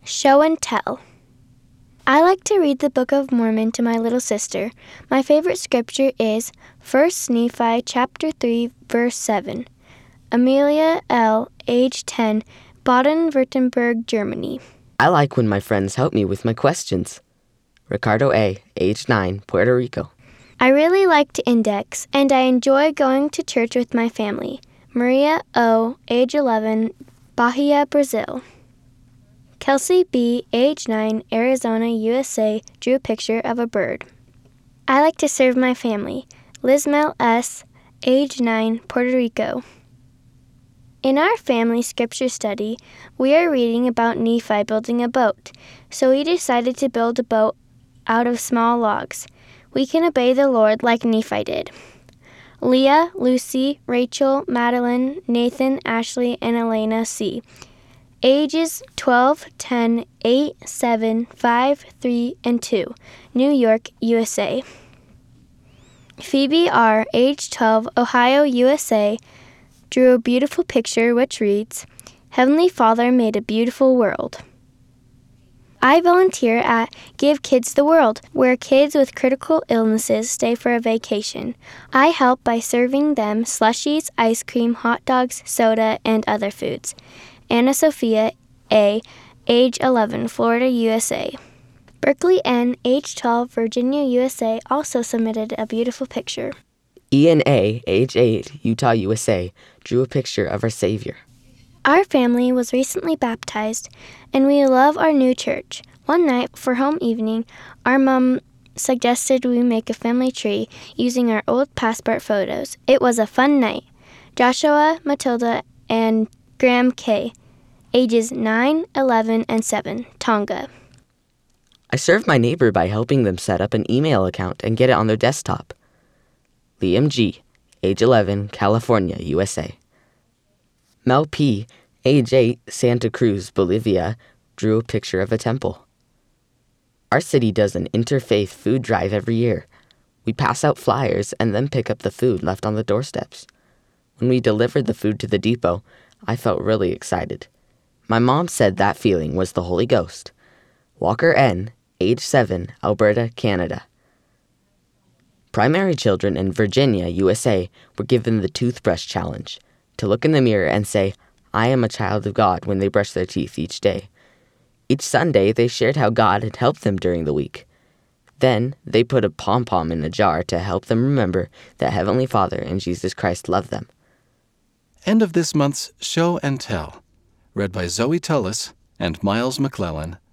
Show and Tell. I like to read the Book of Mormon to my little sister. My favorite scripture is 1 Nephi chapter 3, verse 7. Amelia L., age 10, Baden-Württemberg, Germany. I like when my friends help me with my questions. Ricardo A., age 9, Puerto Rico. I really like to index, and I enjoy going to church with my family. Maria O., age 11, Bahia, Brazil. Kelsey B., age 9, Arizona, USA, drew a picture of a bird. I like to serve my family. Lizmel S., age 9, Puerto Rico. In our family scripture study, we are reading about Nephi building a boat, so we decided to build a boat out of small logs. We can obey the Lord like Nephi did. Leah, Lucy, Rachel, Madeline, Nathan, Ashley, and Elena C. Ages 12, 10, 8, 7, 5, 3, and 2, New York, USA. Phoebe R., age 12, Ohio, USA, drew a beautiful picture which reads, Heavenly Father made a beautiful world. I volunteer at Give Kids the World, where kids with critical illnesses stay for a vacation. I help by serving them slushies, ice cream, hot dogs, soda, and other foods. Anna Sophia A., age 11, Florida, USA. Berkeley N., age 12, Virginia, USA, also submitted a beautiful picture. Ian A., age 8, Utah, USA, drew a picture of our Savior. Our family was recently baptized, and we love our new church. One night, for home evening, our mom suggested we make a family tree using our old passport photos. It was a fun night. Joshua, Matilda, and Graham K., ages 9, 11, and 7, Tonga. I served my neighbor by helping them set up an email account and get it on their desktop. Liam G., age 11, California, USA. Mel P., age 8, Santa Cruz, Bolivia, drew a picture of a temple. Our city does an interfaith food drive every year. We pass out flyers and then pick up the food left on the doorsteps. When we delivered the food to the depot, I felt really excited. My mom said that feeling was the Holy Ghost. Walker N., age 7, Alberta, Canada. Primary children in Virginia, USA, were given the toothbrush challenge, to look in the mirror and say, I am a child of God when they brush their teeth each day. Each Sunday, they shared how God had helped them during the week. Then, they put a pom-pom in a jar to help them remember that Heavenly Father and Jesus Christ love them. End of this month's Show and Tell, read by Zoe Tullis and Miles McClellan.